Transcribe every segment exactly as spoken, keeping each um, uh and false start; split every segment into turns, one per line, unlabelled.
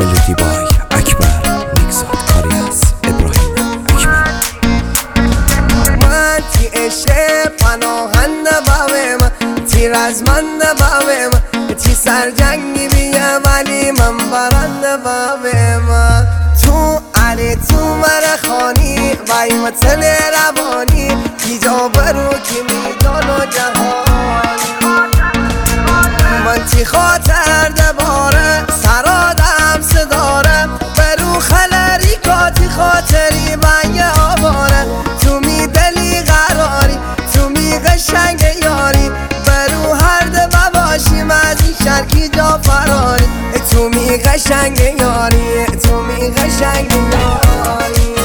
ملودی بای اکبر نیکزاد کاری از ابراهیم اکبر.
من تی عشق پناهنده بابم، تی رزمنده بابم، تی سرجنگی بیه ولی من برنده بابم. تو علی تو مرخانی وی متل روانی کی جا برو کی میدان و جهانی. من تی خاطر دباره سرادم صداره برو خلری کاتی خاطری من یه آباره. تو می دلی قراری تو می قشنگ یاری برو هر دبا باشیم از این شرکی جا فراری. تو می قشنگ یاری تو می قشنگ یاری.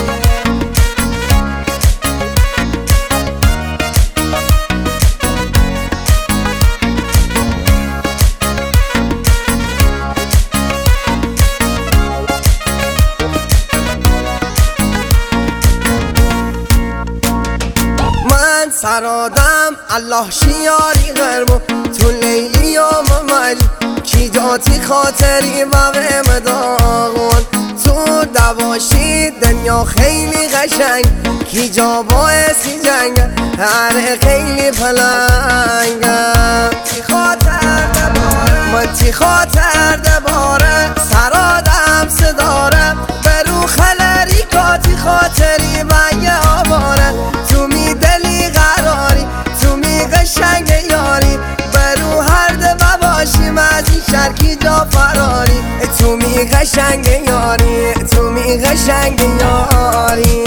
سرادم الله شیاری غربو تو لیلی و ممالی کی جاتی خاطری و مداغون. تو دواشی دنیا خیلی قشنگ کی جا باعثی جنگ هر خیلی پلنگم. تی خاطر دباره من تی خاطر دباره سرادم صداره برو خلری کاتی خاطری من یه آباره. تو می دلی قراری تو می قشنگ یاری برو هر دبا باشیم از این شرکی جا فراری. تو می قشنگ یاری تو می قشنگ یاری.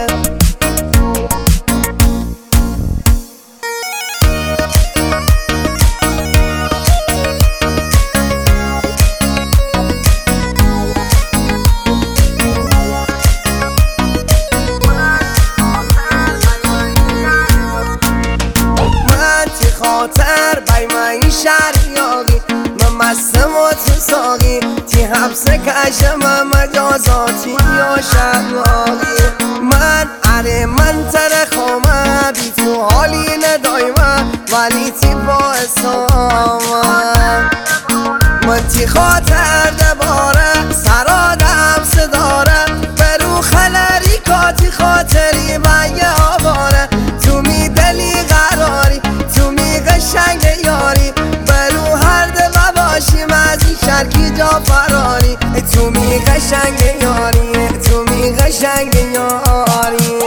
خاطر بای من این شریاقی من مستم و تو ساقی تی حبس کش من مجازاتی یا شهراقی. من اره من تر خامه بی تو حالی ندایمه ولی تی با اسامه. من تی خاطر دباره سرادم صداره برو خلری کاتی خاطری من یه آباره. تو می دلی قراری تو می قشنگ یاری برو هر دبا باشیم از این شرکی جا فراری. تو می قشنگ یاری تو می قشنگ یاری.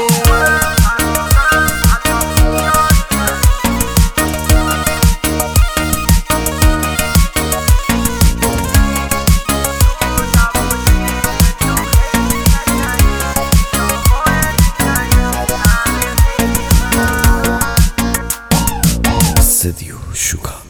سدیو شوکا.